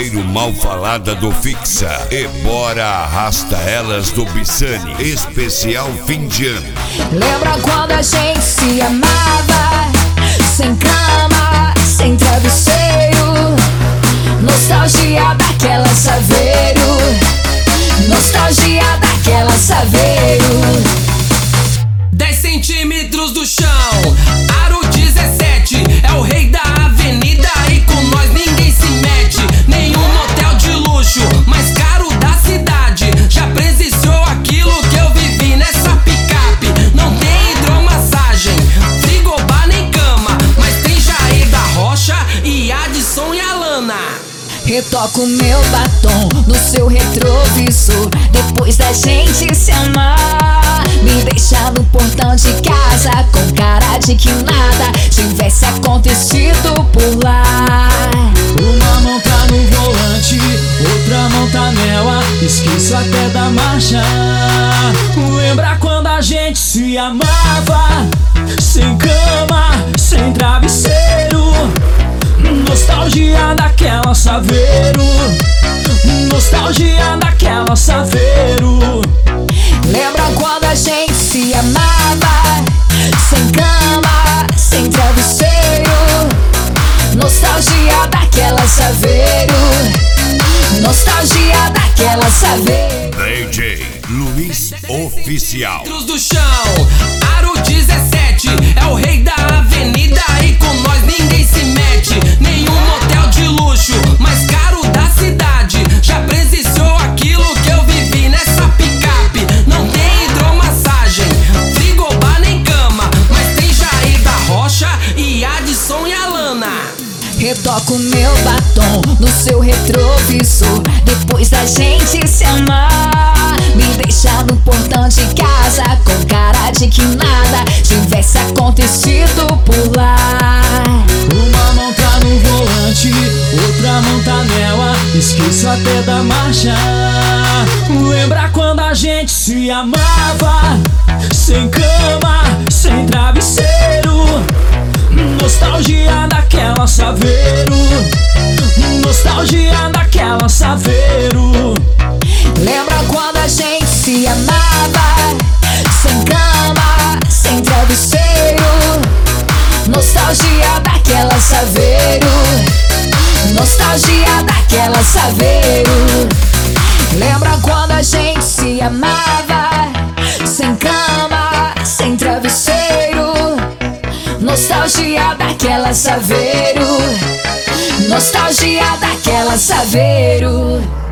parceiro Malfalada do Fixa e bora arrasta elas do Bissani, especial fim de ano. Lembra quando a gente se amava, sem cama, sem travesseiro? Nostalgia daquela Saveiro, nostalgia daquela Saveiro. 10 centímetros do chão, aro 17, é o rei da avenida e com nós ninguém se mete. Nenhum motel de luxo, mais caro da cidade, já presenciou aquilo que eu vivi nessa picape. Não tem hidromassagem, frigobar nem cama, mas tem Jair da Rocha e Adson e Alana. Retoco meu batom no seu retrovisor, depois da gente se amar. Me deixa no portão de casa com cara de que nada tivesse acontecido por lá. Uma mão tá no volante, outra mão tá nela, esqueço até da marcha. Lembra quando a gente se amava, sem cama, sem travesseiro? Nostalgia daquela Saveiro, nostalgia daquela Saveiro. Lembra quando a gente se amava, sem cama, sem travesseiro? Nostalgia daquela Saveiro, nostalgia daquela Saveiro. DJ Luiz Oficial. Centímetros do chão, aro 17, é o rei da avenida e com nós ninguém se mete. Nenhum motel de luxo, mais caro da cidade, já presenciou aquilo que eu vivi nessa picape. Não tem hidromassagem, frigobar nem cama, mas tem Jair da Rocha e Adson e Alana. Retoco meu batom no seu retrovisor, depois da gente se amar. Me deixa no portão de casa com cara de que nada tivesse acontecido por lá. Uma mão tá no volante, outra mão tá nela, esqueço até da marcha. Lembra quando a gente se amava, sem cama, sem travesseiro? Nostalgia daquela Saveiro, nostalgia daquela Saveiro. Lembra quando a gente se amava, sem cama, sem travesseiro? Nostalgia daquela Saveiro, nostalgia daquela Saveiro. Lembra quando a gente se amava, sem cama, sem travesseiro? Nostalgia daquela Saveiro, nostalgia daquela Saveiro.